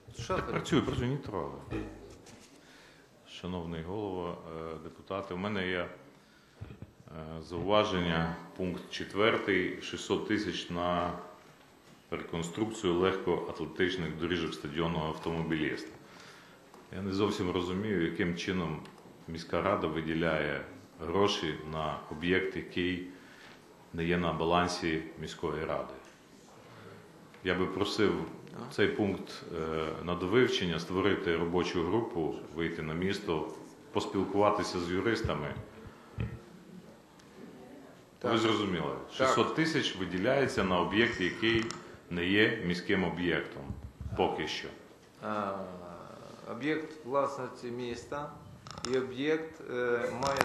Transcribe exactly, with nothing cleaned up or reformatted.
Так працюю, працюю, не трогаю. Шановний голово, депутати, у мене є зауваження, пункт четвертий, шістсот тисяч на реконструкцію легкоатлетичних доріжок стадіонного автомобіліста. Я не зовсім розумію, яким чином міська рада виділяє гроші на об'єкт, який не є на балансі міської ради. Я би просив цей пункт на довивчення, створити робочу групу, вийти на місто, поспілкуватися з юристами. Так. Ви зрозуміли, шістсот тисяч виділяється на об'єкт, який не є міським об'єктом поки що. Об'єкт власності міста і об'єкт має